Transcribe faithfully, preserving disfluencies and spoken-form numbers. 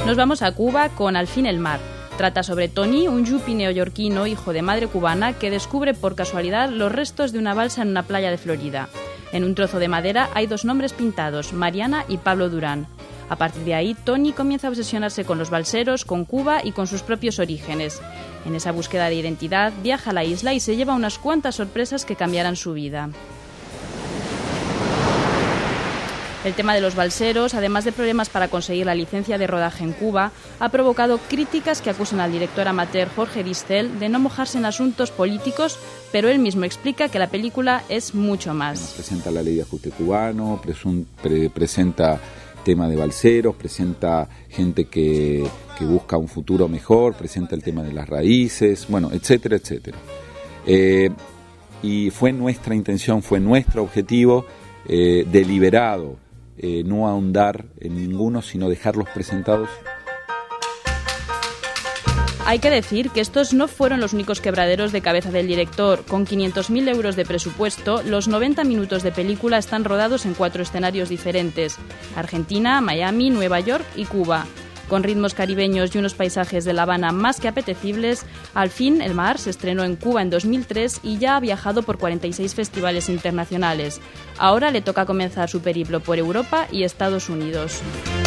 Nos vamos a Cuba con Al fin el mar. Trata sobre Tony, un yuppie neoyorquino, hijo de madre cubana, que descubre por casualidad los restos de una balsa en una playa de Florida. En un trozo de madera hay dos nombres pintados, Mariana y Pablo Durán. A partir de ahí, Tony comienza a obsesionarse con los balseros, con Cuba y con sus propios orígenes. En esa búsqueda de identidad, viaja a la isla y se lleva unas cuantas sorpresas que cambiarán su vida. El tema de los balseros, además de problemas para conseguir la licencia de rodaje en Cuba, ha provocado críticas que acusan al director amateur Jorge Distel de no mojarse en asuntos políticos, pero él mismo explica que la película es mucho más. Bueno, presenta la ley de ajuste cubano, presun, pre, presenta tema de balseros, presenta gente que, que busca un futuro mejor, presenta el tema de las raíces, bueno, etcétera, etcétera. Eh, y fue nuestra intención, fue nuestro objetivo eh, deliberado, Eh, no ahondar en ninguno, sino dejarlos presentados. Hay que decir que estos no fueron los únicos quebraderos de cabeza del director. Con quinientos mil euros de presupuesto, los noventa minutos de película están rodados en cuatro escenarios diferentes: Argentina, Miami, Nueva York y Cuba. Con ritmos caribeños y unos paisajes de La Habana más que apetecibles, Al fin el mar se estrenó en Cuba en dos mil tres y ya ha viajado por cuarenta y seis festivales internacionales. Ahora le toca comenzar su periplo por Europa y Estados Unidos.